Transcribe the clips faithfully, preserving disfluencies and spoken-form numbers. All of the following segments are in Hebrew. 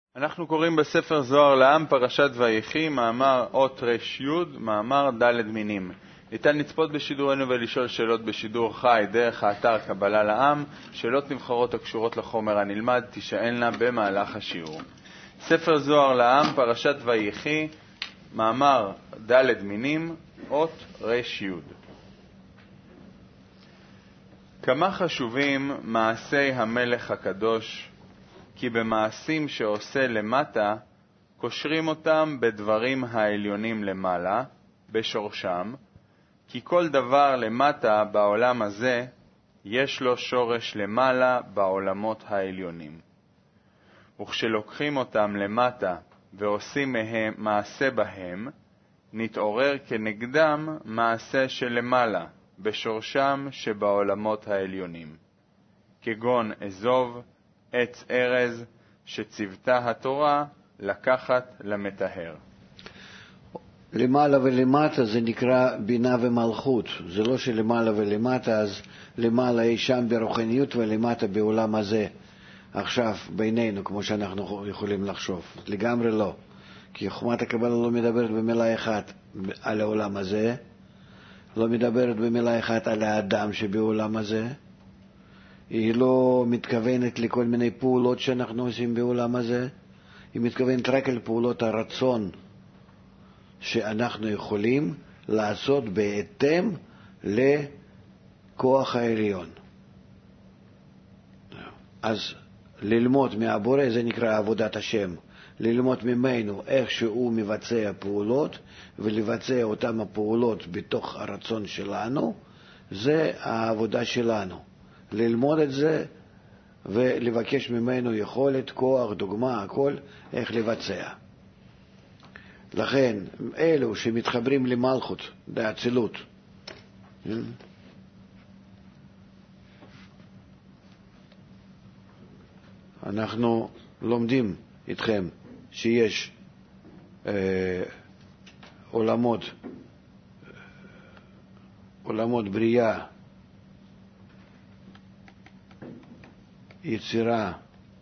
אנחנו קוראים בספר זוהר לעם פרשת ויחי, מאמר אות רש יוד, מאמר ד' מינים. ניתן לצפות בשידורנו ולשאול שאלות בשידור חי דרך האתר קבלה לעם. שאלות נבחרות הקשורות לחומר הנלמד תישאלנה במהלך השיעור. ספר זוהר לעם פרשת ויחי, מאמר ד' מינים, אות רש יוד. כמה חשובים מעשי המלך הקדוש, כי במעשים שעושה למטה, קושרים אותם בדברים העליונים למעלה, בשורשם, כי כל דבר למטה בעולם הזה, יש לו שורש למעלה בעולמות העליונים. וכשלוקחים אותם למטה ועושים מהם מעשה בהם, נתעורר כנגדם מעשה שלמעלה, בשורשם שבעולמות העליונים. כגון אזוב, עץ ארז, שצוותה התורה לקחת למטהר. למעלה ולמטה זה נקרא בינה ומלכות. זה לא שלמעלה ולמטה, אז למעלה אי שם ברוחניות ולמטה בעולם הזה. עכשיו בינינו, כמו שאנחנו יכולים לחשוב. לגמרי לא. כי חוכמת הקבלה לא מדברת במילה אחת על העולם הזה, לא מדברת במילה אחת על האדם שבעולם הזה. היא לא מתכוונת לכל מיני פעולות שאנחנו עושים בעולם הזה, היא מתכוונת רק על פעולות הרצון שאנחנו יכולים לעשות בהתאם לכוח העליון. אז ללמוד מהבורא זה נקרא עבודת השם, ללמוד ממנו איך שהוא מבצע פעולות ולבצע אותם הפעולות בתוך הרצון שלנו, זה העבודה שלנו. ללמוד את זה ולבקש ממנו יכולת, כוח, דוגמה, הכל, איך לבצע. לכן, אלו שמתחברים למלכות, לאצילות, אנחנו לומדים איתכם שיש אה, עולמות, עולמות בריאה, יצירה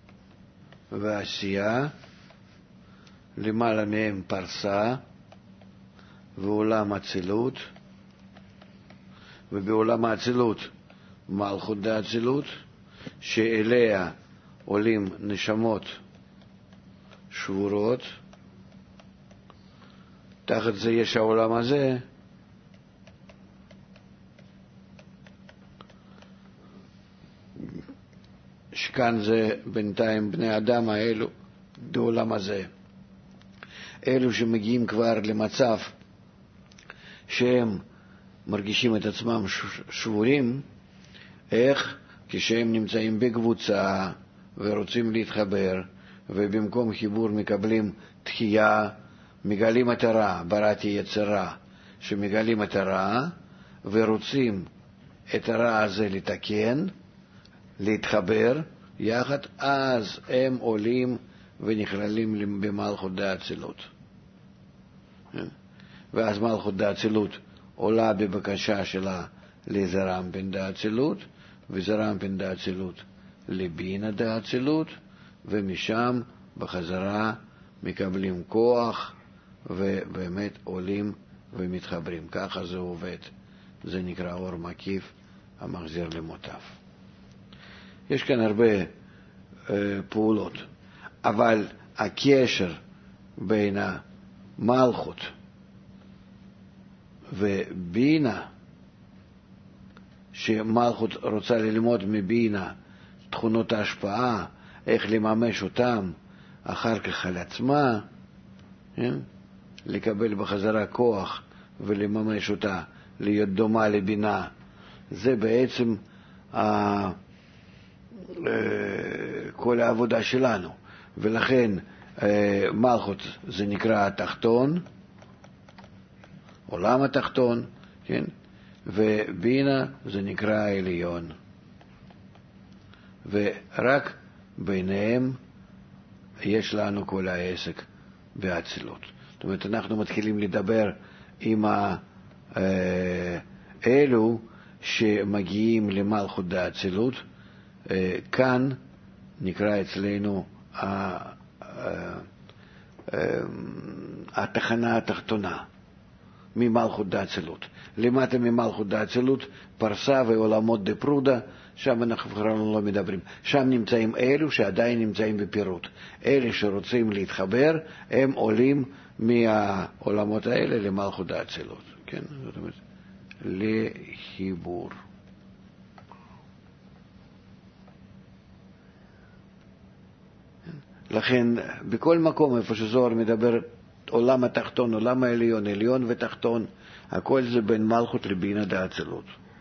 ועשייה, למעלה מהם פרסה ועולם אצילות, ובעולם האצילות מלכות דאצילות, שאליה עולים נשמות שבורות. תחת זה יש העולם הזה, שכאן זה בינתיים בני אדם האלו בעולם הזה. אלו שמגיעים כבר למצב שהם מרגישים את עצמם שבורים, איך? כשהם נמצאים בקבוצה ורוצים להתחבר, ובמקום חיבור מקבלים תחייה, מגלים את הרע, בראתי יצרה, שמגלים את הרע ורוצים את הרע הזה לתקן, להתחבר יחד, אז הם עולים ונכללים במלכות דאצילות. ואז מלכות דאצילות עולה בבקשה שלה לזרם בן דאצילות, וזרם בן דאצילות לבינה דאצילות, ומשם בחזרה מקבלים כוח ובאמת עולים ומתחברים. ככה זה עובד. זה נקרא אור מקיף המחזיר למוטב. יש כאן הרבה אה, פעולות, אבל הקשר בין המלכות ובינה, שמלכות רוצה ללמוד מבינה תכונות ההשפעה, איך לממש אותם אחר כך על עצמה, כן? לקבל בחזרה כוח ולממש אותה, להיות דומה לבינה, זה בעצם ה... כל העבודה שלנו. ולכן מלכות זה נקרא התחתון, עולם התחתון, כן? ובינה זה נקרא העליון. ורק ביניהם יש לנו כל העסק באצילות. זאת אומרת, אנחנו מתחילים לדבר עם אלו שמגיעים למלכות דאצילות. כאן נקרא אצלנו התחנה התחתונה, ממלכות דאצילות. למטה ממלכות דאצילות, פרסה ועולמות דפרודה, שם אנחנו כבר לא מדברים. שם נמצאים אלו שעדיין נמצאים בפירוט. אלה שרוצים להתחבר, הם עולים מהעולמות האלה למלכות דאצילות. כן, זאת אומרת, לחיבור. לכן, בכל מקום איפה שזוהר מדבר, עולם התחתון, עולם העליון, עליון ותחתון, הכל זה בין מלכות לבינה דאצילות.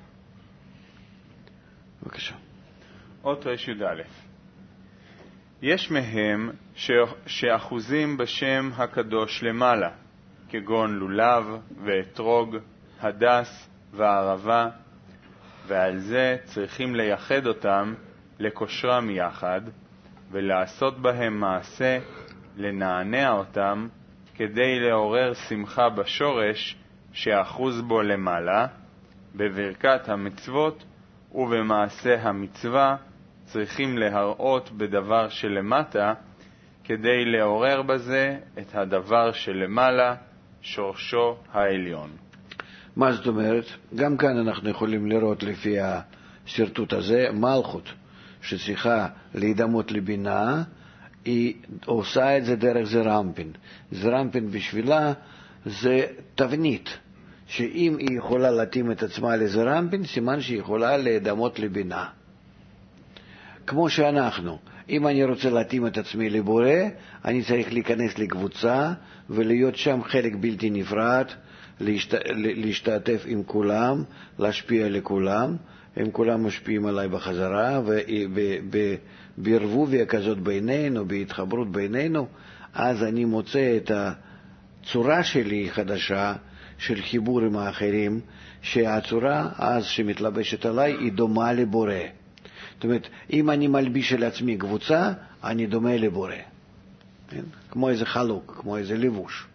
בבקשה. אות ר"א. יש מהם ש... שאחוזים בשם הקדוש למעלה, כגון לולב ואתרוג, הדס והערבה, ועל זה צריכים לייחד אותם, לקושרם יחד, ולעשות בהם מעשה, לנענע אותם, כדי לעורר שמחה בשורש שאחוז בו למעלה, בברכת המצוות ובמעשה המצווה, צריכים להראות בדבר שלמטה, כדי לעורר בזה את הדבר שלמעלה, שורשו העליון. מה זאת אומרת? גם כאן אנחנו יכולים לראות לפי השרטוט הזה, מלכות שצריכה להידמות לבינה, היא עושה את זה דרך זרמפין. זרמפין בשבילה זה תבנית, שאם היא יכולה להתאים את עצמה לזרמפין, סימן שהיא יכולה להידמות לבינה. כמו שאנחנו, אם אני רוצה להתאים את עצמי לבורא, אני צריך להיכנס לקבוצה ולהיות שם חלק בלתי נפרד, להשת... להשתתף עם כולם, להשפיע לכולם, הם כולם משפיעים עליי בחזרה, ובערבוביה כזאת בינינו, בהתחברות בינינו, אז אני מוצא את הצורה שלי חדשה, של חיבור עם האחרים, שהצורה אז שמתלבשת עליי היא דומה לבורא. זאת אומרת, אם אני מלביש על עצמי קבוצה, אני דומה לבורא. כן? כמו איזה חלוק, כמו איזה לבוש.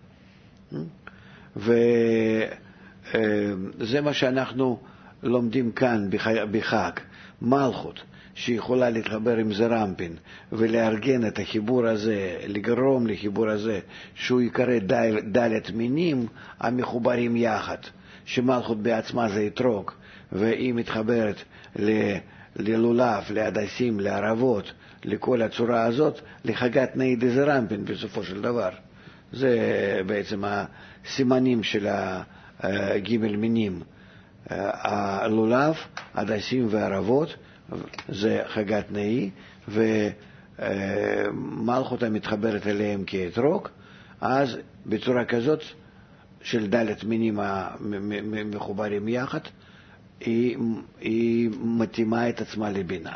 וזה מה שאנחנו לומדים כאן בחג. מלכות שיכולה להתחבר עם זרמפין ולארגן את החיבור הזה, לגרום לחיבור הזה שהוא יקרא דלת מינים המחוברים יחד, שמלכות בעצמה זה יתרוק, והיא מתחברת ללולב, להדסים, לערבות, לכל הצורה הזאת, לחגת נאידי זרמפין בסופו של דבר. זה בעצם הסימנים של הגימל מינים. הלולב, הדסים וערבות, זה חגת נאי, ומלכות המתחברת אליהם כאתרוג, אז בצורה כזאת של דלת מינים מחוברים יחד, היא, היא מתאימה את עצמה לבינה.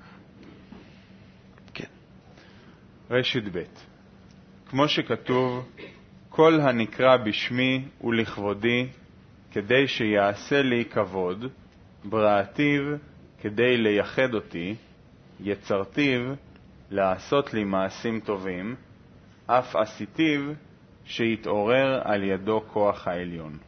כן. ר"ב. כמו שכתוב, כל הנקרא בשמי ולכבודי, כדי שיעשה לי כבוד, בראתיו כדי לייחד אותי, יצרתיו לעשות לי מעשים טובים, אף עשיתיו שיתעורר על ידו כוח העליון.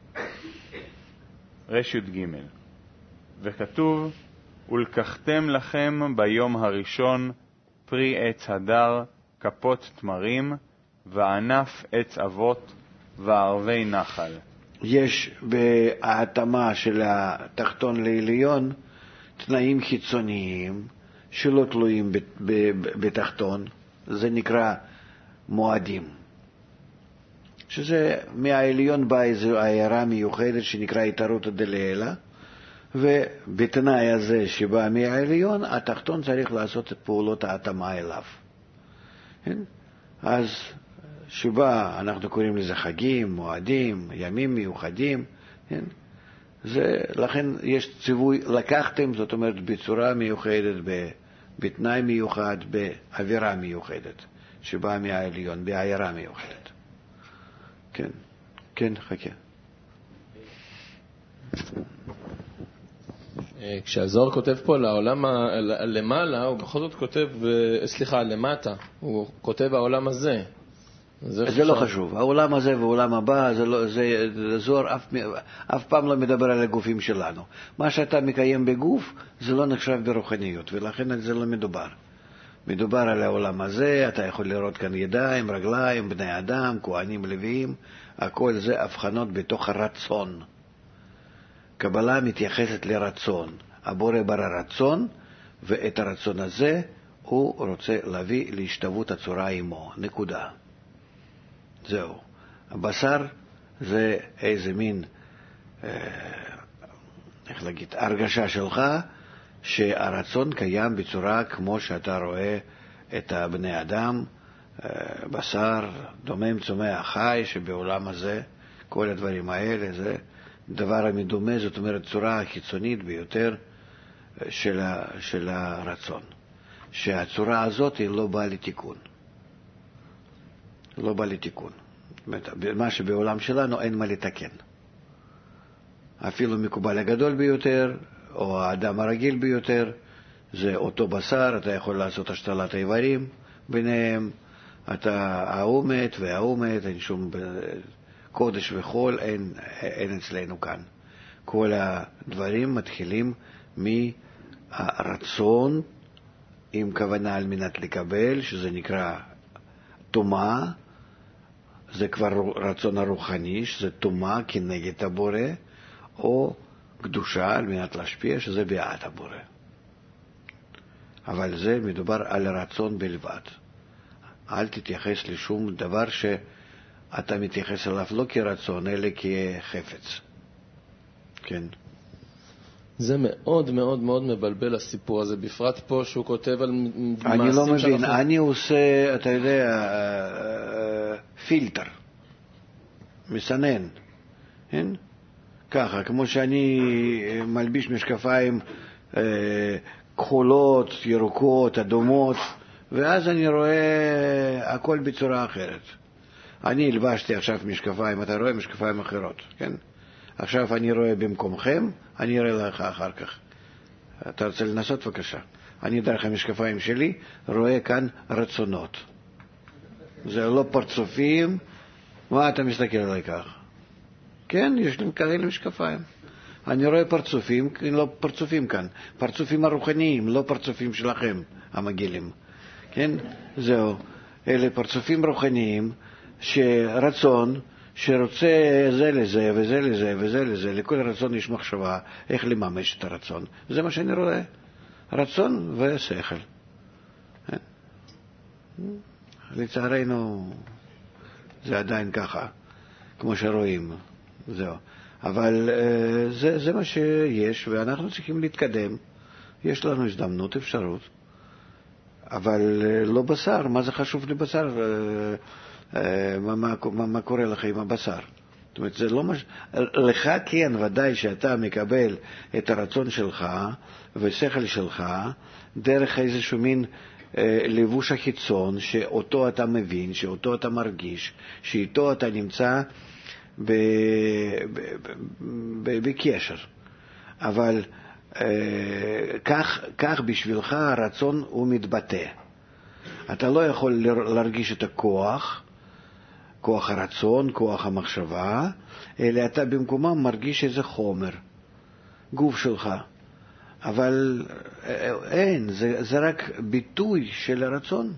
ר"ג. וכתוב, ולקחתם לכם ביום הראשון פרי עץ הדר, כפות תמרים, וענף עץ אבות, וערבי נחל. יש בהתאמה של התחתון לעליון תנאים חיצוניים שלא תלויים בתחתון, זה נקרא מועדים. שזה מהעליון באה איזו הערה מיוחדת שנקרא התערותא דלעילא, ובתנאי הזה שבא מהעליון, התחתון צריך לעשות את פעולות ההתאמה אליו. אז שבה אנחנו קוראים לזה חגים, מועדים, ימים מיוחדים, זה, לכן יש ציווי, לקחתם, זאת אומרת, בצורה מיוחדת, בתנאי מיוחד, באווירה מיוחדת, שבאה מהעליון, בעיירה מיוחדת. כן, כן, חכה. כשהזוהר כותב פה לעולם למעלה, הוא בכל זאת כותב, סליחה, למטה, הוא כותב העולם הזה. זה, זה לא חשוב. העולם הזה והעולם הבא, זה לא, זה, זוהר אף, אף פעם לא מדבר על הגופים שלנו. מה שאתה מקיים בגוף, זה לא נחשב ברוחניות, ולכן על זה לא מדובר. מדובר על העולם הזה, אתה יכול לראות כאן ידיים, רגליים, בני אדם, כהנים, לוויים, הכל זה הבחנות בתוך הרצון. קבלה מתייחסת לרצון. הבורא ברא רצון, ואת הרצון הזה הוא רוצה להביא להשתוות הצורה עמו. נקודה. זהו. הבשר זה איזה מין, איך להגיד, הרגשה שלך שהרצון קיים בצורה כמו שאתה רואה את בני אדם, בשר, דומם, צומח, חי, שבעולם הזה, כל הדברים האלה, זה דבר המדומה, זאת אומרת, צורה החיצונית ביותר של, ה, של הרצון. שהצורה הזאת היא לא באה לתיקון. לא באה לתיקון. זאת אומרת, מה שבעולם שלנו אין מה לתקן. אפילו מקובל הגדול ביותר, או האדם הרגיל ביותר, זה אותו בשר, אתה יכול לעשות השתלת האיברים ביניהם, אתה ההוא מת וההוא מת, אין שום קודש וחול, אין, אין אצלנו כאן. כל הדברים מתחילים מהרצון, עם כוונה על מנת לקבל, שזה נקרא תומה, זה כבר רצון הרוחני, שזה תומה כנגד הבורא, או קדושה על מנת להשפיע, שזה בעד הבורא. אבל זה מדובר על רצון בלבד. אל תתייחס לשום דבר שאתה מתייחס אליו לא כרצון, אלא כחפץ. כן. זה מאוד מאוד מאוד מבלבל הסיפור הזה, בפרט פה שהוא כותב על מעשים שאנחנו... אני לא מבין, אני עושה, אתה יודע, פילטר, מסנן, כן? ככה, כמו שאני מלביש משקפיים כחולות, ירוקות, אדומות, ואז אני רואה הכל בצורה אחרת. אני הלבשתי עכשיו משקפיים, אתה רואה משקפיים אחרות, כן? עכשיו אני רואה במקומכם, אני אראה לך אחר כך. אתה רוצה לנסות? בבקשה. אני דרך המשקפיים שלי רואה כאן רצונות. זה לא פרצופים. מה אתה מסתכל עליי כך? כן, יש לי כאלה משקפיים. אני רואה פרצופים, לא פרצופים כאן. פרצופים הרוחניים, לא פרצופים שלכם, המגילים. כן? זהו. אלה פרצופים רוחניים שרצון, שרוצה זה לזה וזה לזה וזה לזה, לכל רצון יש מחשבה איך לממש את הרצון. זה מה שאני רואה. רצון ושכל. לצערנו זה עדיין ככה, כמו שרואים. זהו. אבל זה, זה מה שיש, ואנחנו צריכים להתקדם. יש לנו הזדמנות, אפשרות. אבל לא בשר. מה זה חשוב לבשר? מה, מה, מה, מה קורה לך עם הבשר? זאת אומרת, זה לא מש... לך כן, ודאי שאתה מקבל את הרצון שלך ושכל שלך דרך איזשהו מין אה, לבוש החיצון, שאותו אתה מבין, שאותו אתה מרגיש, שאיתו אתה נמצא ב... ב... ב... ב... בקשר. אבל אה, כך, כך בשבילך הרצון הוא מתבטא. אתה לא יכול להרגיש את הכוח, כוח הרצון, כוח המחשבה, אלא אתה במקומם מרגיש איזה חומר, גוף שלך. אבל אין, זה, זה רק ביטוי של הרצון.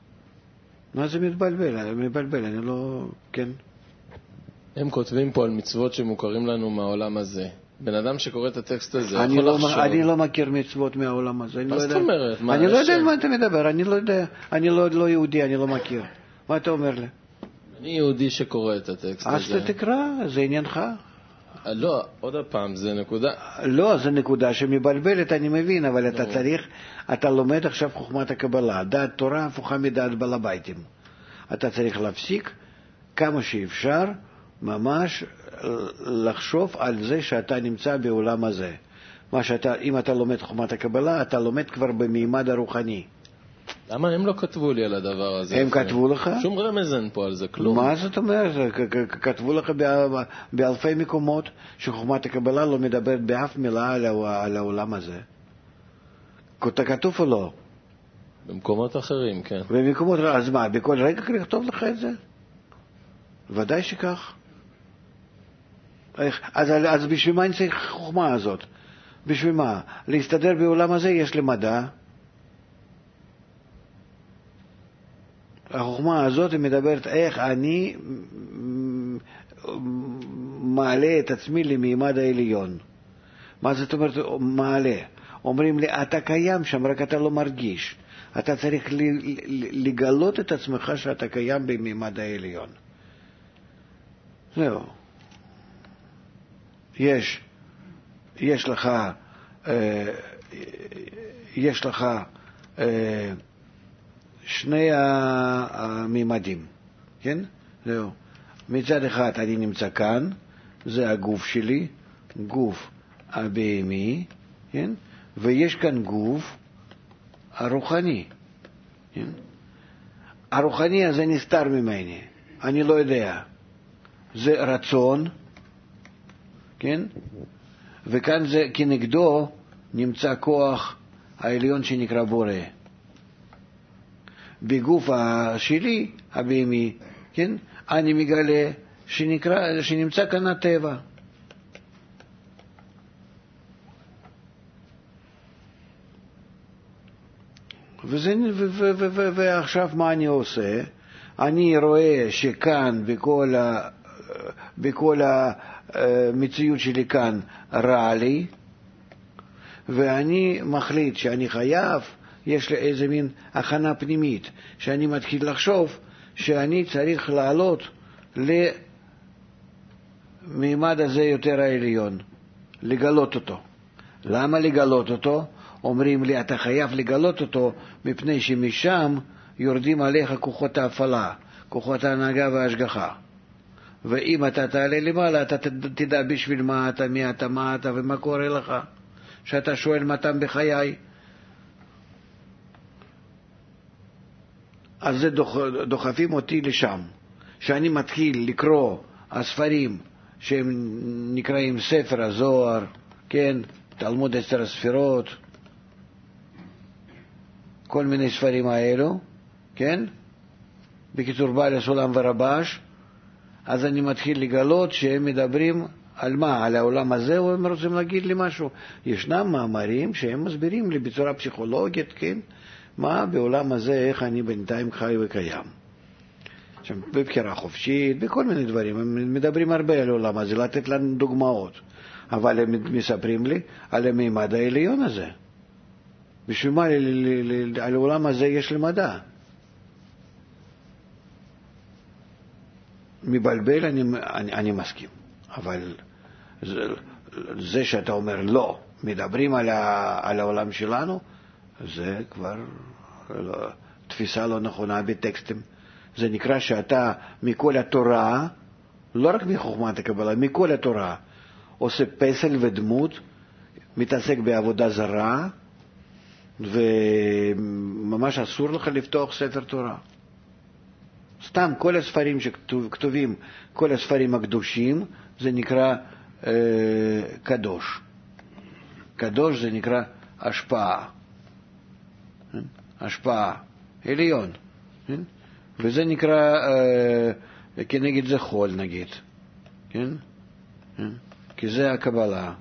מה זה מתבלבל? מתבלבל, אני לא... כן. הם כותבים פה על מצוות שמוכרים לנו מהעולם הזה. בן אדם שקורא את הטקסט הזה, אני יכול לא, לחשוב... אני לא מכיר מצוות מהעולם הזה. מה זאת אומרת? אני לא יודע על מה אתה מדבר, אני לא יודע. אני לא, לא יהודי, אני לא מכיר. מה אתה אומר לי? אני יהודי שקורא את הטקסט הזה. אז תקרא, זה עניינך. לא, עוד הפעם, זה נקודה. לא, זה נקודה שמבלבלת, אני מבין, אבל אתה צריך, אתה לומד עכשיו חוכמת הקבלה. דעת תורה הפוכה מדעת בעל הביתים. אתה צריך להפסיק כמה שאפשר, ממש לחשוב על זה שאתה נמצא בעולם הזה. מה שאתה, אם אתה לומד חוכמת הקבלה, אתה לומד כבר במימד הרוחני. למה הם לא כתבו לי על הדבר הזה? הם כתבו לך? שום רמז אין פה על זה, כלום. מה זאת אומרת? כתבו לך באלפי מקומות שחוכמת הקבלה לא מדברת באף מילה על העולם הזה. כתוב או לא? במקומות אחרים, כן. במקומות, אז מה, בכל רגע לכתוב לך את זה? ודאי שכך. אז, אז בשביל מה אני צריך חוכמה הזאת? בשביל מה? להסתדר בעולם הזה יש לי מדע. החוכמה הזאת מדברת איך אני מעלה את עצמי למימד העליון. מה זאת אומרת מעלה? אומרים לי, אתה קיים שם, רק אתה לא מרגיש. אתה צריך לגלות את עצמך שאתה קיים במימד העליון. זהו. יש, יש לך, אה, יש לך אה, שני המימדים, כן? זהו. מצד אחד אני נמצא כאן, זה הגוף שלי, גוף הבהמי, כן? ויש כאן גוף הרוחני, כן? הרוחני הזה נסתר ממני, אני לא יודע. זה רצון, כן? וכאן זה כנגדו נמצא כוח העליון שנקרא בורא. בגוף שלי, הבהמי, כן? אני מגלה שנקרא, שנמצא כאן הטבע. וזה, ו, ו, ו, ו, ועכשיו מה אני עושה? אני רואה שכאן בכל, ה, בכל המציאות שלי כאן רע לי, ואני מחליט שאני חייב, יש לי איזה מין הכנה פנימית, שאני מתחיל לחשוב שאני צריך לעלות למימד הזה יותר העליון, לגלות אותו. למה לגלות אותו? אומרים לי, אתה חייב לגלות אותו, מפני שמשם יורדים עליך כוחות ההפעלה, כוחות ההנהגה וההשגחה. ואם אתה תעלה למעלה, אתה תדע בשביל מה אתה, מי אתה, מה אתה ומה קורה לך. שאתה שואל מה תם בחיי. אז זה דוח, דוחפים אותי לשם. שאני מתחיל לקרוא הספרים שהם נקראים ספר הזוהר, כן, תלמוד עשר הספירות, כל מיני ספרים האלו, כן? בקיצור בעל הסולם ורבש, אז אני מתחיל לגלות שהם מדברים על מה? על העולם הזה, או הם רוצים להגיד לי משהו. ישנם מאמרים שהם מסבירים לי בצורה פסיכולוגית, כן? מה בעולם הזה, איך אני בינתיים חי וקיים. שם, בבחירה חופשית, בכל מיני דברים. הם מדברים הרבה על העולם הזה, לתת לנו דוגמאות. אבל הם מספרים לי על המימד העליון הזה. בשביל מה על העולם הזה יש למדע? מבלבל אני, אני, אני מסכים. אבל זה, זה שאתה אומר לא, מדברים על, ה, על העולם שלנו, זה כבר לא, תפיסה לא נכונה בטקסטים. זה נקרא שאתה מכל התורה, לא רק מחוכמת הקבלה, מכל התורה, עושה פסל ודמות, מתעסק בעבודה זרה, וממש אסור לך לפתוח ספר תורה. סתם, כל הספרים שכתובים, כל הספרים הקדושים, זה נקרא אה, קדוש. קדוש זה נקרא השפעה. השפעה, עליון. וזה נקרא, אה, כנגד זה חול נגיד. כן? כי זה הקבלה.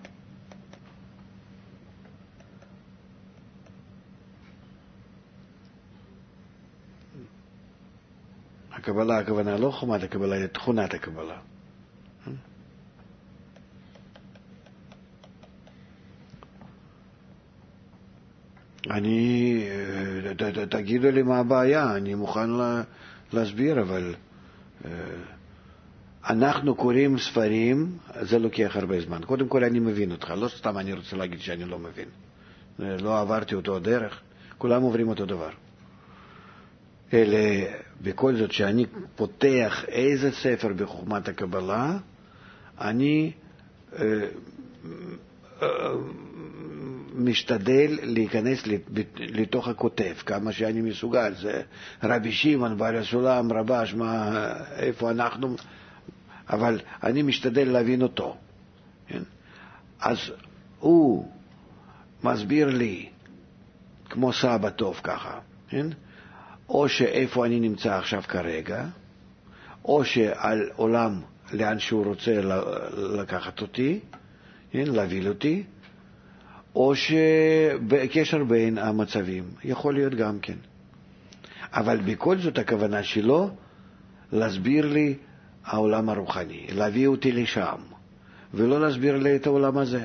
הקבלה, הכוונה לא חומת הקבלה, אלא תכונת הקבלה. אני, ת, ת, תגידו לי מה הבעיה, אני מוכן לה, להסביר, אבל אנחנו קוראים ספרים, זה לוקח הרבה זמן. קודם כל אני מבין אותך, לא סתם אני רוצה להגיד שאני לא מבין. לא עברתי אותו דרך, כולם עוברים אותו דבר. אלא בכל זאת שאני פותח איזה ספר בחוכמת הקבלה, אני אה, אה, משתדל להיכנס לתוך הכותב, כמה שאני מסוגל. זה רבי שמעון, בעל הסולם, רבש, מה, איפה אנחנו, אבל אני משתדל להבין אותו. כן? אז הוא מסביר לי, כמו סבא טוב ככה, כן? או שאיפה אני נמצא עכשיו כרגע, או שעל עולם לאן שהוא רוצה לקחת אותי, כן? להביא אותי, או שבקשר בין המצבים, יכול להיות גם כן. אבל בכל זאת הכוונה שלו להסביר לי העולם הרוחני, להביא אותי לשם, ולא להסביר לי את העולם הזה.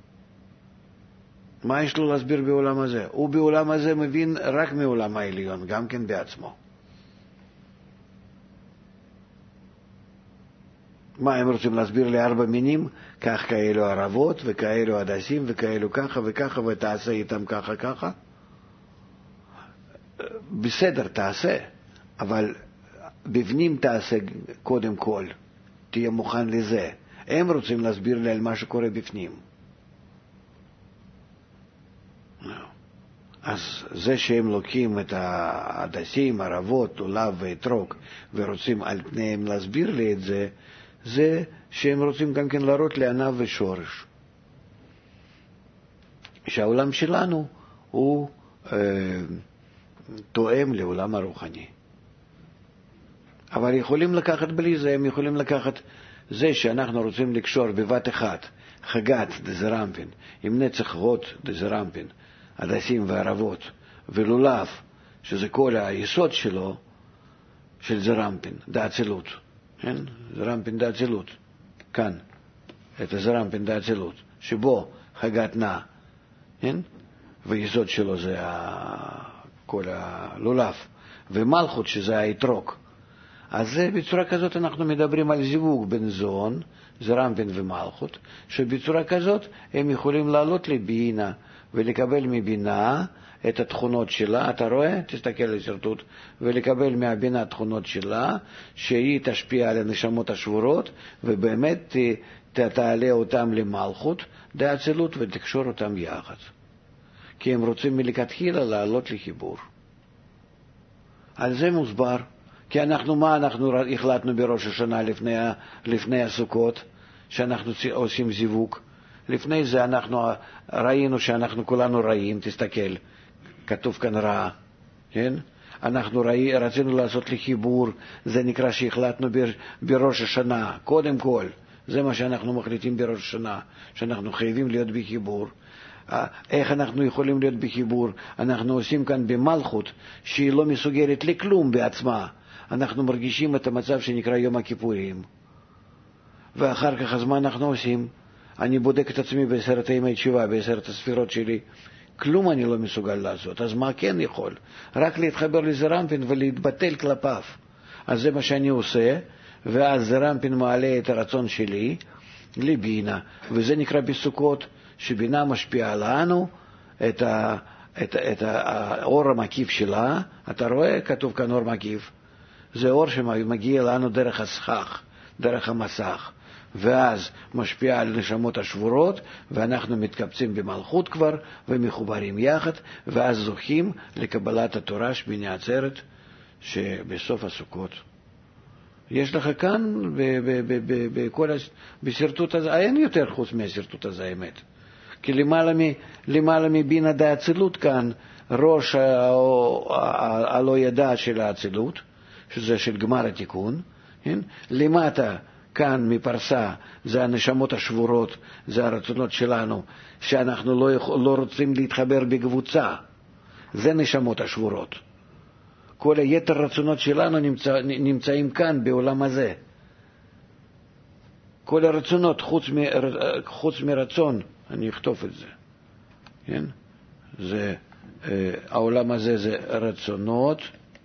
מה יש לו להסביר בעולם הזה? הוא בעולם הזה מבין רק מעולם העליון, גם כן בעצמו. מה הם רוצים להסביר לי? ארבע מינים, כך כאלו ערבות וכאלו הדסים וכאלו ככה וככה, ותעשה איתם ככה ככה. בסדר, תעשה, אבל בפנים תעשה קודם כל, תהיה מוכן לזה. הם רוצים להסביר לי על מה שקורה בפנים. אז זה שהם לוקחים את הדסים, ערבות, עולב ואתרוג, ורוצים על פניהם להסביר לי את זה, זה שהם רוצים גם כן להראות לי ענב ושורש. שהעולם שלנו הוא אה, תואם לעולם הרוחני. אבל יכולים לקחת בלי זה, הם יכולים לקחת זה שאנחנו רוצים לקשור בבת אחת חגת דזרמפין עם נצח הוד דזרמפין, הדסים וערבות, ולולב, שזה כל היסוד שלו, של זרמפין, דאצילות. כן? זרמפין דאצילות. כאן, את הזרמפין דאצילות, שבו חגת נע, כן? ויסוד שלו זה כל הלולב, ומלכות שזה היתרוק. אז בצורה כזאת אנחנו מדברים על זיווג בין זון, זרמפין ומלכות, שבצורה כזאת הם יכולים לעלות לבינה ולקבל מבינה את התכונות שלה, אתה רואה? תסתכל על השרטוט, ולקבל מהבינה התכונות שלה, שהיא תשפיע על הנשמות השבורות, ובאמת תעלה אותם למלכות, דאצילות, ותקשור אותם יחד. כי הם רוצים מלכתחילה לעלות לחיבור. על זה מוסבר. כי אנחנו, מה אנחנו החלטנו בראש השנה לפני, לפני הסוכות, שאנחנו עושים זיווג? לפני זה אנחנו ראינו שאנחנו כולנו רעים, תסתכל, כתוב כאן רע, כן? אנחנו ראי, רצינו לעשות לחיבור, זה נקרא שהחלטנו בראש השנה, קודם כל, זה מה שאנחנו מחליטים בראש השנה, שאנחנו חייבים להיות בחיבור. איך אנחנו יכולים להיות בחיבור? אנחנו עושים כאן במלכות, שהיא לא מסוגלת לכלום בעצמה. אנחנו מרגישים את המצב שנקרא יום הכיפורים. ואחר כך, אז מה אנחנו עושים? אני בודק את עצמי בעשרת ימי תשובה, בעשרת הספירות שלי. כלום אני לא מסוגל לעשות. אז מה כן יכול? רק להתחבר לזרמפין ולהתבטל כלפיו. אז זה מה שאני עושה, ואז זרמפין מעלה את הרצון שלי לבינה. וזה נקרא בסוכות, שבינה משפיעה לנו את, ה, את, את האור המקיף שלה. אתה רואה? כתוב כאן אור מקיף. זה אור שמגיע לנו דרך הסכך, דרך המסך. ואז משפיע על נשמות השבורות, ואנחנו מתקבצים במלכות כבר, ומחוברים יחד, ואז זוכים לקבלת התורה שמיני עצרת, שבסוף הסוכות. יש לך כאן, בכל בסרטוט הזה, אין יותר חוץ מהסרטוט הזה, האמת. כי למעלה, מ, למעלה מבינה דאצילות כאן, ראש הלא ידע של האצילות, שזה של גמר התיקון, כן? למטה, כאן מפרסה, זה הנשמות השבורות, זה הרצונות שלנו, שאנחנו לא, יכול, לא רוצים להתחבר בקבוצה. זה נשמות השבורות. כל היתר רצונות שלנו נמצא, נמצאים כאן בעולם הזה. כל הרצונות, חוץ, מ, חוץ מרצון, אני אכתוב את זה. כן? זה, אה, העולם הזה זה רצונות,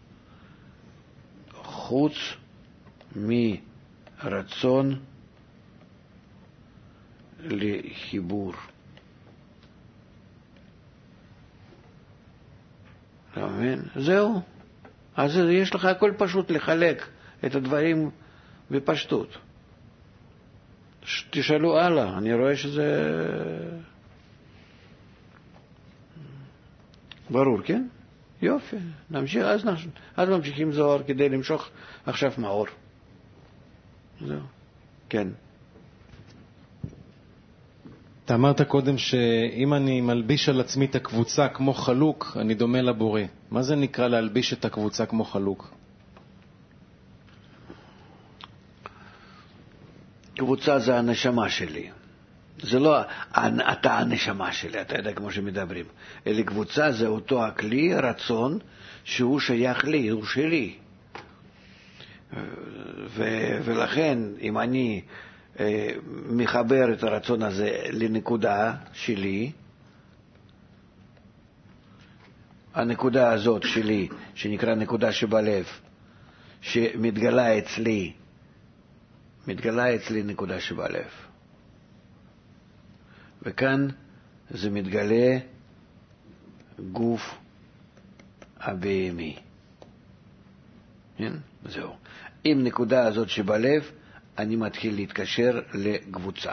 חוץ מרצון לחיבור. אתה מבין? זהו. אז יש לך הכל פשוט לחלק את הדברים בפשטות. תשאלו הלאה, אני רואה שזה ברור, כן? יופי, נמשיך, אז, נמשיך, אז ממשיכים זוהר כדי למשוך עכשיו מאור. זהו, כן. אתה אמרת קודם שאם אני מלביש על עצמי את הקבוצה כמו חלוק, אני דומה לבורא. מה זה נקרא להלביש את הקבוצה כמו חלוק? קבוצה זה הנשמה שלי. זה לא אתה הנשמה שלי, אתה יודע כמו שמדברים. אלא קבוצה זה אותו הכלי, רצון, שהוא שייך לי, הוא שלי. ו- ולכן אם אני אה, מחבר את הרצון הזה לנקודה שלי, הנקודה הזאת שלי, שנקרא נקודה שבלב, שמתגלה אצלי, מתגלה אצלי נקודה שבלב. וכאן זה מתגלה גוף הבהמי. כן? זהו. עם נקודה הזאת שבלב, אני מתחיל להתקשר לקבוצה.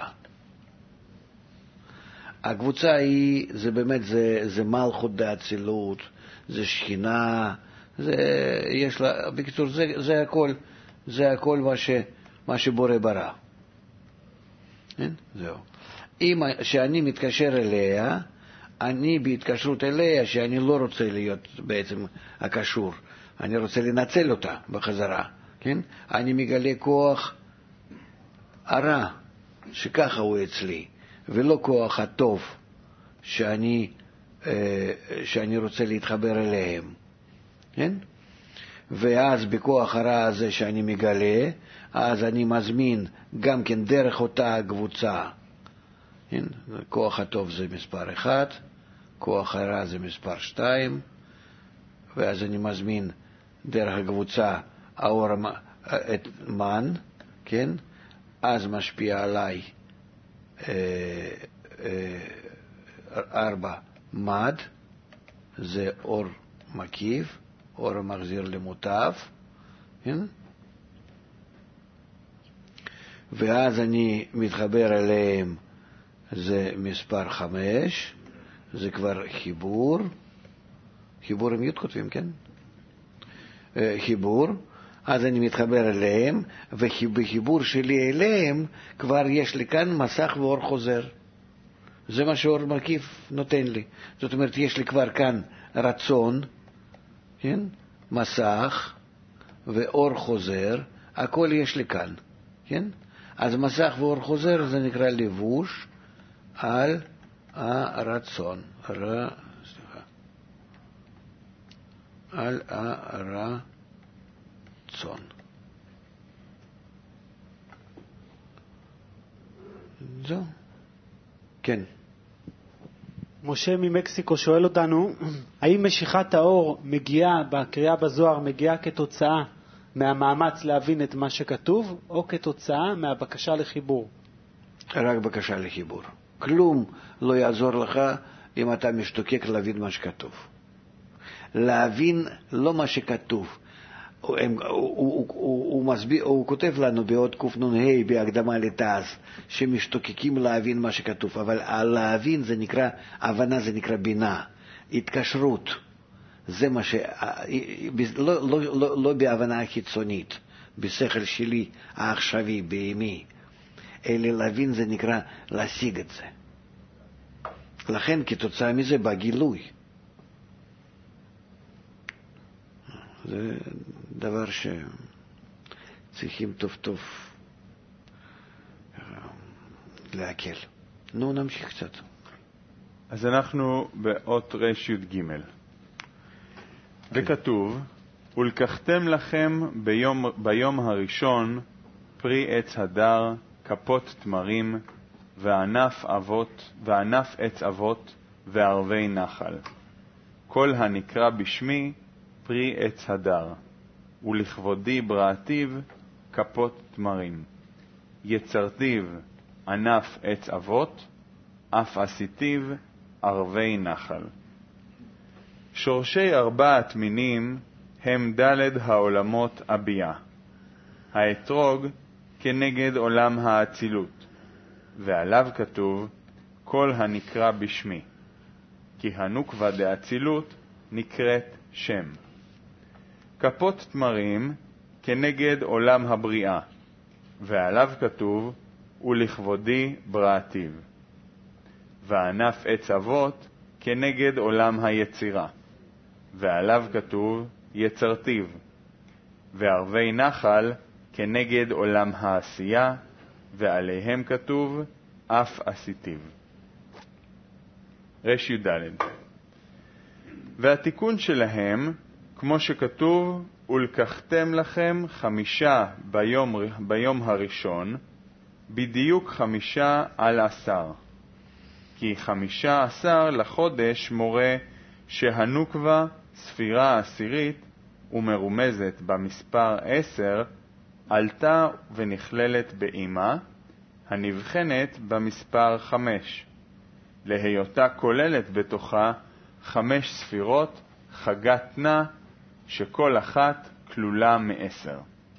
הקבוצה היא, זה באמת, זה, זה מלכות דאצילות, זה שכינה, זה, יש לה, בקיצור, זה, זה הכל, זה הכל מה ש, מה שבורא ברא. כן? זהו. אם, שאני מתקשר אליה, אני בהתקשרות אליה, שאני לא רוצה להיות בעצם הקשור, אני רוצה לנצל אותה בחזרה, כן? אני מגלה כוח הרע, שככה הוא אצלי, ולא כוח הטוב, שאני, שאני רוצה להתחבר אליהם, כן? ואז בכוח הרע הזה שאני מגלה, אז אני מזמין גם כן דרך אותה קבוצה, כן? כוח הטוב זה מספר אחד, כוח הרע זה מספר שתיים, ואז אני מזמין דרך הקבוצה האור את מן, כן? אז משפיע עליי אה, אה, ארבע מד, זה אור מקיף, אור מחזיר למוטב, כן? ואז אני מתחבר אליהם, זה מספר חמש, זה כבר חיבור, חיבור עם י' כותבים, כן? חיבור, אז אני מתחבר אליהם, ובחיבור שלי אליהם כבר יש לי כאן מסך ואור חוזר. זה מה שאור מקיף נותן לי. זאת אומרת, יש לי כבר כאן רצון, כן? מסך ואור חוזר, הכל יש לי כאן, כן? אז מסך ואור חוזר זה נקרא לבוש על הרצון, ר... סליחה, על הרצון. זהו. כן. משה ממקסיקו שואל אותנו, האם משיכת האור מגיעה, בקריאה בזוהר, מגיעה כתוצאה מהמאמץ להבין את מה שכתוב, או כתוצאה מהבקשה לחיבור? רק בקשה לחיבור. כלום לא יעזור לך אם אתה משתוקק להבין מה שכתוב. להבין לא מה שכתוב. הוא, הוא, הוא, הוא, הוא, מסביר, הוא כותב לנו בעוד קנ"ה בהקדמה לתעש שמשתוקקים להבין מה שכתוב, אבל להבין זה נקרא, הבנה זה נקרא בינה, התקשרות. זה מה ש... לא, לא, לא, לא בהבנה החיצונית, בשכל שלי העכשווי, בימי, אלא להבין זה נקרא להשיג את זה. לכן כתוצאה מזה בא גילוי. זה דבר שצריכים טוב טוב להקל. נו, נמשיך קצת. אז אנחנו באות ר"י ג' וכתוב, ולקחתם לכם ביום, ביום הראשון פרי עץ הדר, כפות תמרים, וענף אבות, וענף עץ אבות, וערבי נחל. כל הנקרא בשמי פרי עץ הדר, ולכבודי בראתיו כפות תמרים. יצרתיו ענף עץ אבות, אף עשיתיו ערבי נחל. שורשי ארבעת מינים הם דלת העולמות הביאה. האתרוג כנגד עולם האצילות, ועליו כתוב כל הנקרא בשמי, כי הנוקבה דאצילות נקראת שם. כפות תמרים כנגד עולם הבריאה, ועליו כתוב ולכבודי בראתיו. וענף עץ אבות כנגד עולם היצירה, ועליו כתוב יצרתיו. וערבי נחל כנגד עולם העשייה, ועליהם כתוב אף עשיתיו. רש י"ד. והתיקון שלהם, כמו שכתוב, ולקחתם לכם חמישה ביום, ביום הראשון, בדיוק חמישה על עשר. כי חמישה עשר לחודש מורה שהנוקבה, ספירה עשירית ומרומזת במספר עשר, עלתה ונכללת באימה, הנבחנת במספר חמש, להיותה כוללת בתוכה חמש ספירות חגת נע, שכל אחת כלולה מעשר.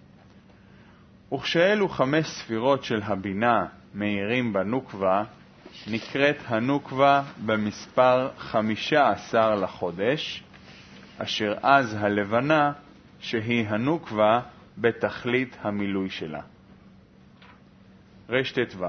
וכשאלו חמש ספירות של הבינה מאירים בנוקבה, נקראת הנוקבה במספר חמישה עשר לחודש, אשר אז הלבנה שהיא הנוקבה בתכלית המילוי שלה. רש תתו.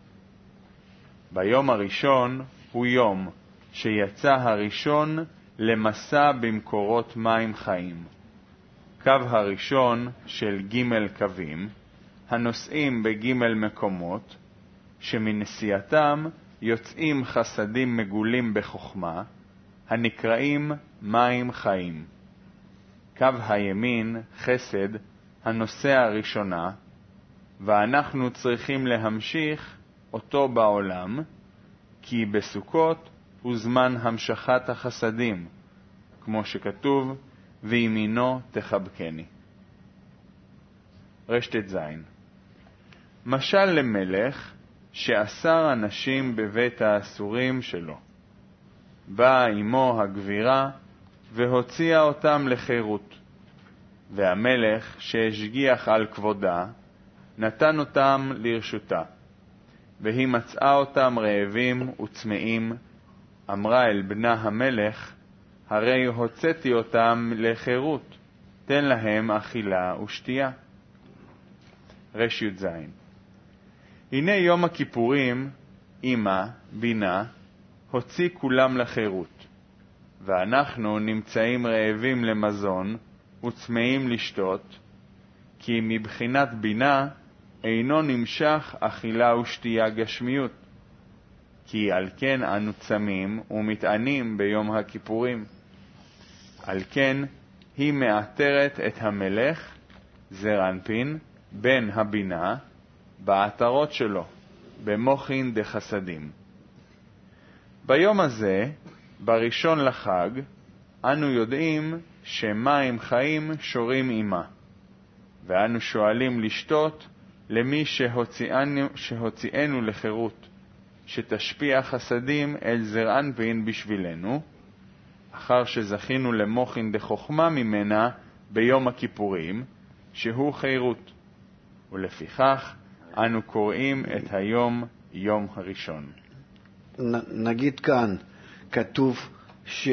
ביום הראשון הוא יום שיצא הראשון למסע במקורות מים חיים. קו הראשון של ג' קווים, הנוסעים בג' מקומות, שמנסיעתם יוצאים חסדים מגולים בחוכמה, הנקראים מים חיים. קו הימין, חסד, הנוסע הראשונה, ואנחנו צריכים להמשיך אותו בעולם, כי בסוכות הוא זמן המשכת החסדים, כמו שכתוב, וימינו תחבקני. רש תז. משל למלך שאסר אנשים בבית האסורים שלו. באה עמו הגבירה והוציאה אותם לחירות. והמלך שהשגיח על כבודה נתן אותם לרשותה. והיא מצאה אותם רעבים וצמאים, אמרה אל בנה המלך, הרי הוצאתי אותם לחירות, תן להם אכילה ושתייה. רש י"ז. הנה יום הכיפורים, אמא, בינה, הוציא כולם לחירות, ואנחנו נמצאים רעבים למזון וצמאים לשתות, כי מבחינת בינה אינו נמשך אכילה ושתייה גשמיות, כי על כן אנו צמים ומתענים ביום הכיפורים. על כן היא מאתרת את המלך, זר אנפין, בן הבינה, בעתרות שלו, במוחין דחסדים. ביום הזה, בראשון לחג, אנו יודעים שמים חיים שורים עמה, ואנו שואלים לשתות למי שהוציאנו, שהוציאנו לחירות, שתשפיע חסדים אל זר אנפין בשבילנו, אחר שזכינו למוחין דחוכמה ממנה ביום הכיפורים, שהוא חירות, ולפיכך אנו קוראים את היום יום הראשון. נגיד כאן, כתוב שלא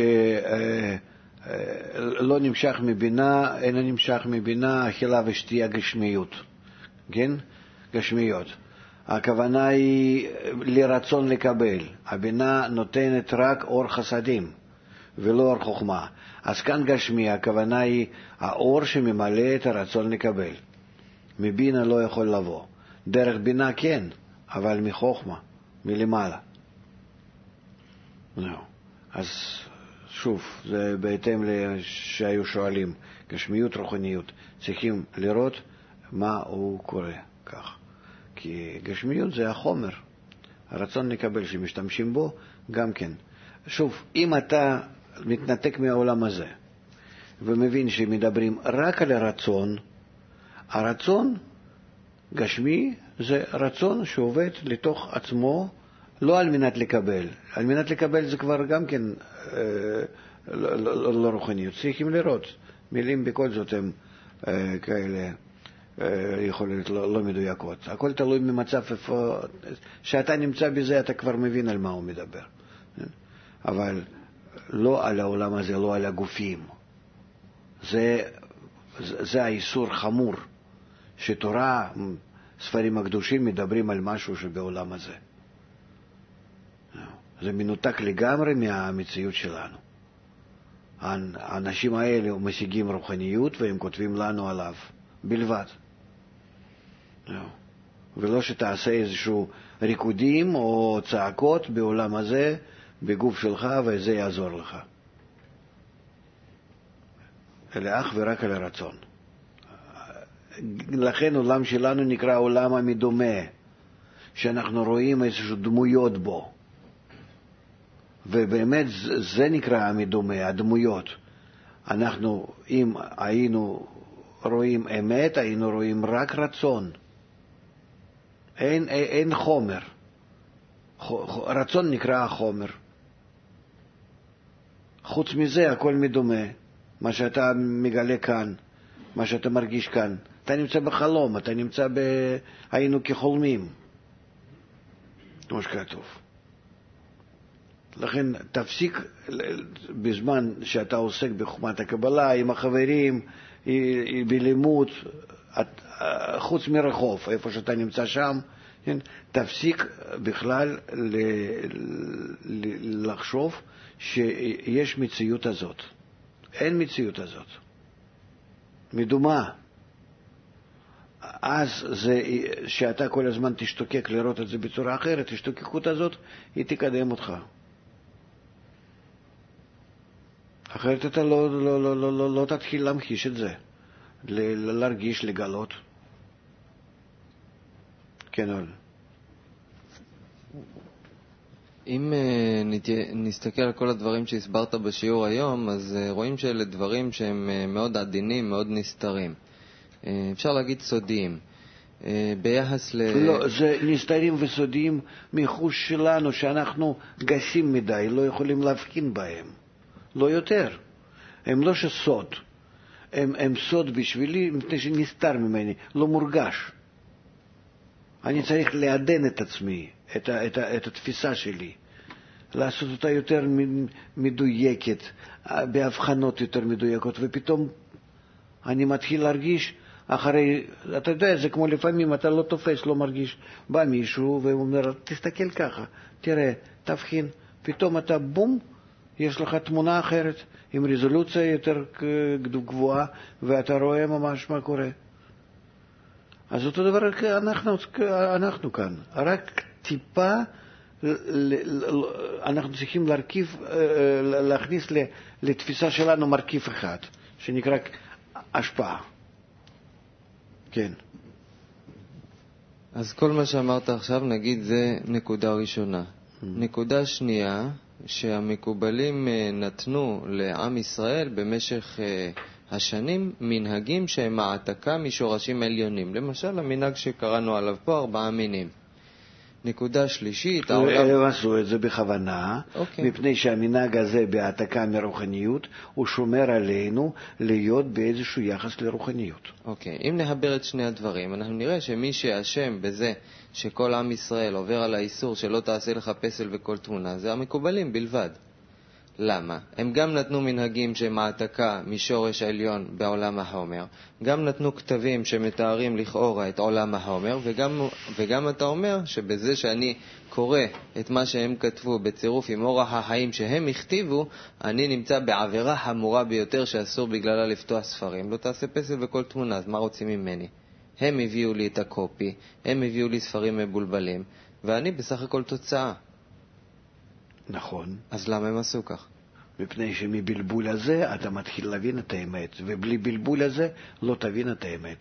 נמשך מבינה, אינו נמשך מבינה אכילה ושתייה גשמיות, כן? גשמיות. הכוונה היא לרצון לקבל. הבינה נותנת רק אור חסדים ולא אור חוכמה. אז כאן גשמי, הכוונה היא האור שממלא את הרצון לקבל. מבינה לא יכול לבוא. דרך בינה כן, אבל מחוכמה, מלמעלה. No. אז שוב, זה בהתאם שהיו שואלים, גשמיות, רוחניות, צריכים לראות מה הוא קורא כך. כי גשמיות זה החומר, הרצון לקבל שמשתמשים בו גם כן. שוב, אם אתה מתנתק מהעולם הזה ומבין שמדברים רק על הרצון, הרצון גשמי זה רצון שעובד לתוך עצמו, לא על מנת לקבל. על מנת לקבל זה כבר גם כן אה, לא, לא, לא רוחניות. צריכים לראות. מילים בכל זאת הם אה, כאלה אה, יכולות לא, לא מדויקות. הכל תלוי ממצב איפה... שאתה נמצא בזה אתה כבר מבין על מה הוא מדבר. אבל לא על העולם הזה, לא על הגופים. זה, זה, זה האיסור חמור. שתורה, ספרים הקדושים מדברים על משהו שבעולם הזה. זה מנותק לגמרי מהמציאות שלנו. האנשים האלה משיגים רוחניות והם כותבים לנו עליו בלבד. ולא שתעשה איזשהו ריקודים או צעקות בעולם הזה, בגוף שלך, וזה יעזור לך. אלא אך ורק על הרצון. לכן עולם שלנו נקרא עולם המדומה, שאנחנו רואים איזשהו דמויות בו. ובאמת זה נקרא המדומה, הדמויות. אנחנו, אם היינו רואים אמת, היינו רואים רק רצון. אין, אין חומר. רצון נקרא החומר. חוץ מזה הכל מדומה. מה שאתה מגלה כאן, מה שאתה מרגיש כאן. אתה נמצא בחלום, אתה נמצא ב... היינו כחולמים. כמו שכתוב. לכן תפסיק בזמן שאתה עוסק בחוכמת הקבלה, עם החברים, בלימוד, חוץ מרחוב, איפה שאתה נמצא שם, תפסיק בכלל לחשוב שיש מציאות הזאת. אין מציאות הזאת. מדומה. אז זה, שאתה כל הזמן תשתוקק לראות את זה בצורה אחרת, השתוקקות הזאת, היא תקדם אותך. אחרת אתה לא, לא, לא, לא, לא, לא תתחיל להמחיש את זה, להרגיש, לגלות. כן, אבל. אם נסתכל על כל הדברים שהסברת בשיעור היום, אז רואים שאלה דברים שהם מאוד עדינים, מאוד נסתרים. אפשר להגיד סודיים. ביחס ל... לא, זה נסתרים וסודיים מחוש שלנו, שאנחנו גסים מדי, לא יכולים להבחין בהם. לא יותר. הם לא שסוד. הם, הם סוד בשבילי, מפני שנסתר ממני, לא מורגש. אני צריך לעדן את עצמי, את, ה, את, ה, את התפיסה שלי. לעשות אותה יותר מדויקת, בהבחנות יותר מדויקות, ופתאום אני מתחיל להרגיש אחרי, אתה יודע, זה כמו לפעמים אתה לא תופס, לא מרגיש, בא מישהו ואומר, תסתכל ככה, תראה, תבחין, פתאום אתה בום, יש לך תמונה אחרת, עם רזולוציה יותר גבוהה, ואתה רואה ממש מה קורה. אז אותו דבר אנחנו, אנחנו כאן, רק טיפה, אנחנו צריכים להרכיב, להכניס לתפיסה שלנו מרכיב אחד, שנקרא השפעה. כן. אז כל מה שאמרת עכשיו, נגיד, זה נקודה ראשונה. Mm. נקודה שנייה, שהמקובלים נתנו לעם ישראל במשך השנים מנהגים שהם העתקה משורשים עליונים. למשל, המנהג שקראנו עליו פה, ארבעה מינים. נקודה שלישית, העולם... הם עשו את זה בכוונה, okay. מפני שהמנהג הזה בהעתקה מרוחניות, הוא שומר עלינו להיות באיזשהו יחס לרוחניות. אוקיי, okay. אם נהבר את שני הדברים, אנחנו נראה שמי שאשם בזה שכל עם ישראל עובר על האיסור שלא תעשה לך פסל וכל תמונה, זה המקובלים בלבד. למה? הם גם נתנו מנהגים שהם העתקה משורש העליון בעולם החומר, גם נתנו כתבים שמתארים לכאורה את עולם החומר, וגם, וגם אתה אומר שבזה שאני קורא את מה שהם כתבו בצירוף עם אורח החיים שהם הכתיבו, אני נמצא בעבירה חמורה ביותר שאסור בגללה לפתוח ספרים. לא תעשה פסל וכל תמונה, אז מה רוצים ממני? הם הביאו לי את הקופי, הם הביאו לי ספרים מבולבלים, ואני בסך הכל תוצאה. נכון. אז למה הם עשו כך? מפני שמבלבול הזה אתה מתחיל להבין את האמת, ובלי בלבול הזה לא תבין את האמת.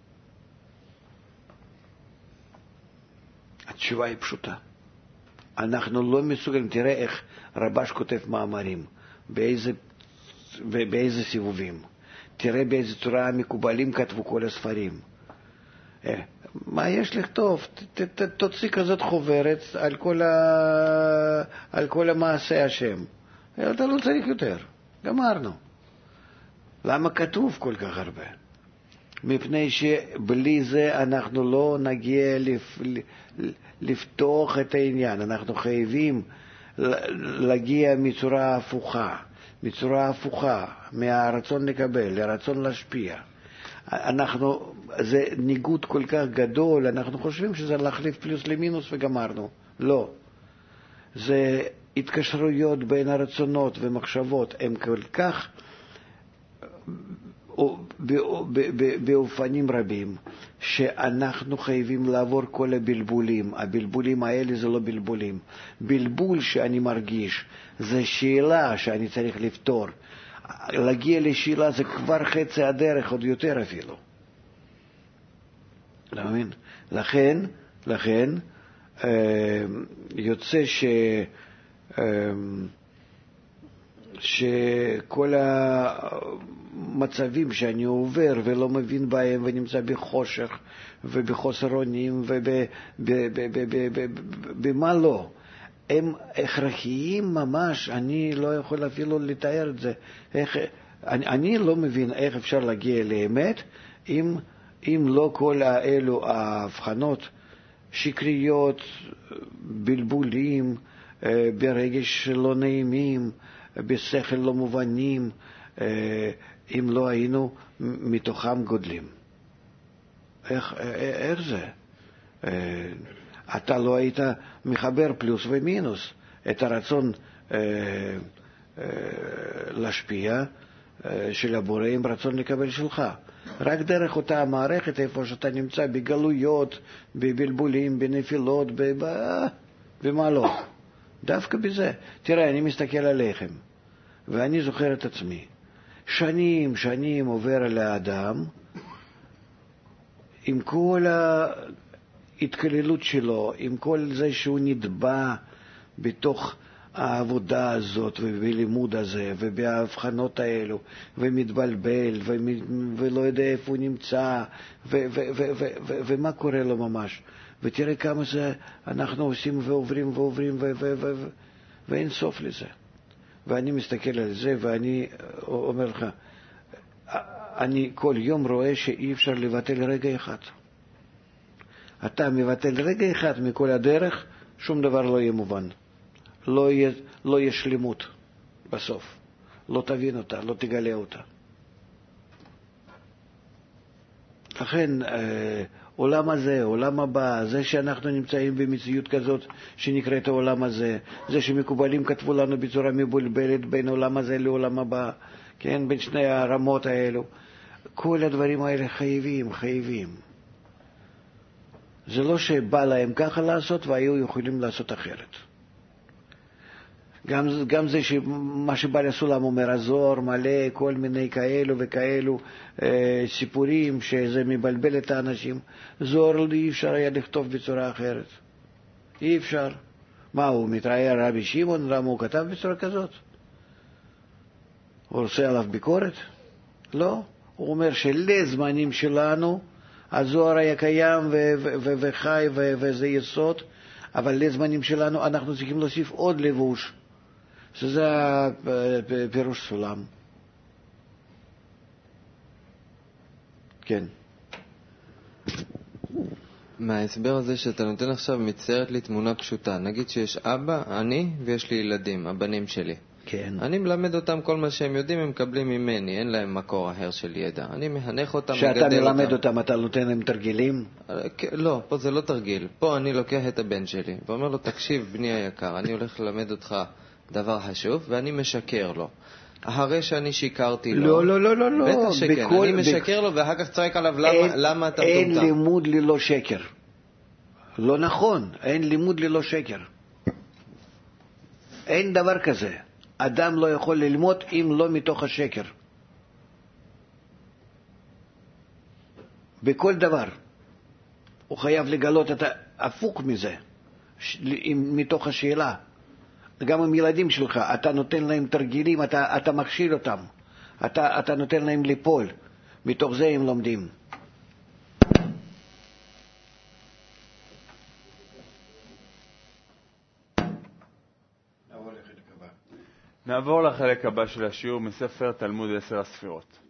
התשובה היא פשוטה. אנחנו לא מסוגלים, תראה איך רבש כותב מאמרים, באיזה, באיזה סיבובים. תראה באיזה צורה המקובלים כתבו כל הספרים. מה יש לכתוב? ת, ת, תוציא כזאת חוברת על כל, ה... על כל המעשה השם. אתה לא צריך יותר. גמרנו. למה כתוב כל כך הרבה? מפני שבלי זה אנחנו לא נגיע לפ... לפתוח את העניין. אנחנו חייבים להגיע מצורה הפוכה. מצורה הפוכה, מהרצון לקבל, לרצון להשפיע. אנחנו, זה ניגוד כל כך גדול, אנחנו חושבים שזה להחליף פלוס למינוס וגמרנו. לא. זה התקשרויות בין הרצונות ומחשבות, הם כל כך באופנים רבים, שאנחנו חייבים לעבור כל הבלבולים. הבלבולים האלה זה לא בלבולים. בלבול שאני מרגיש זה שאלה שאני צריך לפתור. להגיע לשאלה זה כבר חצי הדרך, עוד יותר אפילו. להבין? לכן, לכן, יוצא ש... שכל המצבים שאני עובר ולא מבין בהם ונמצא בחושך ובחוסר אונים ובמה לא, הם הכרחיים ממש. אני לא יכול אפילו לתאר את זה. איך, אני, אני לא מבין איך אפשר להגיע לאמת אם, אם לא כל האלו ההבחנות שקריות, בלבולים, ברגש לא נעימים, בשכל לא מובנים, אם לא היינו מתוכם גודלים. איך, איך זה? אתה לא היית מחבר פלוס ומינוס את הרצון להשפיע של הבורא עם רצון לקבל שלך. רק דרך אותה המערכת, איפה שאתה נמצא, בגלויות, בבלבולים, בנפילות, במה לא. דווקא בזה. תראה, אני מסתכל עליכם, ואני זוכר את עצמי. שנים, שנים עובר על האדם, עם כל ההתקללות שלו, עם כל זה שהוא נדבע בתוך העבודה הזאת ובלימוד הזה ובהבחנות האלו, ומתבלבל ולא יודע איפה הוא נמצא ומה קורה לו ממש. ותראה כמה זה אנחנו עושים ועוברים ועוברים ואין סוף לזה. ואני מסתכל על זה ואני אומר לך, אני כל יום רואה שאי אפשר לבטל רגע אחד. אתה מבטל רגע אחד מכל הדרך, שום דבר לא יהיה מובן. לא יהיה, לא יהיה שלמות בסוף. לא תבין אותה, לא תגלה אותה. לכן, עולם הזה, עולם הבא, זה שאנחנו נמצאים במציאות כזאת שנקראת העולם הזה, זה שמקובלים כתבו לנו בצורה מבולבלת בין עולם הזה לעולם הבא, כן, בין שני הרמות האלו, כל הדברים האלה חייבים, חייבים. זה לא שבא להם ככה לעשות והיו יכולים לעשות אחרת. גם, גם זה שמה שבא לסולם אומר הזוהר מלא כל מיני כאלו וכאלו אה, סיפורים שזה מבלבל את האנשים. זוהר אי אפשר היה לכתוב בצורה אחרת. אי אפשר. מה, הוא מתראיין רבי שמעון? למה הוא כתב בצורה כזאת? הוא עושה עליו ביקורת? לא. הוא אומר שלזמנים שלנו הזוהר היה קיים ו- ו- ו- וחי ו- וזה יסוד, אבל לזמנים שלנו אנחנו צריכים להוסיף עוד לבוש, שזה פירוש סולם. כן. מההסבר הזה שאתה נותן עכשיו מציירת לי תמונה פשוטה. נגיד שיש אבא, אני, ויש לי ילדים, הבנים שלי. כן. אני מלמד אותם כל מה שהם יודעים, הם מקבלים ממני, אין להם מקור אחר של ידע. אני מחנך אותם, מגדל אותם. שאתה מלמד אותם, אתה נותן להם תרגילים? לא, פה זה לא תרגיל. פה אני לוקח את הבן שלי ואומר לו, תקשיב בני היקר, אני הולך ללמד אותך דבר חשוב ואני משקר לו. אחרי שאני שיקרתי לו... לא, לא, לא, לא, לא. בטח שכן, בכל, אני משקר בק... לו ואחר כך צועק עליו למה, אין, למה אתה אין מטומטם. לימוד ללא שקר. לא נכון, אין לימוד ללא שקר. אין דבר כזה. אדם לא יכול ללמוד אם לא מתוך השקר. בכל דבר. הוא חייב לגלות את ההפוך מזה, מתוך השאלה. גם עם ילדים שלך, אתה נותן להם תרגילים, אתה, אתה מכשיל אותם. אתה, אתה נותן להם ליפול. מתוך זה הם לומדים. נעבור לחלק הבא של השיעור מספר תלמוד עשר הספירות.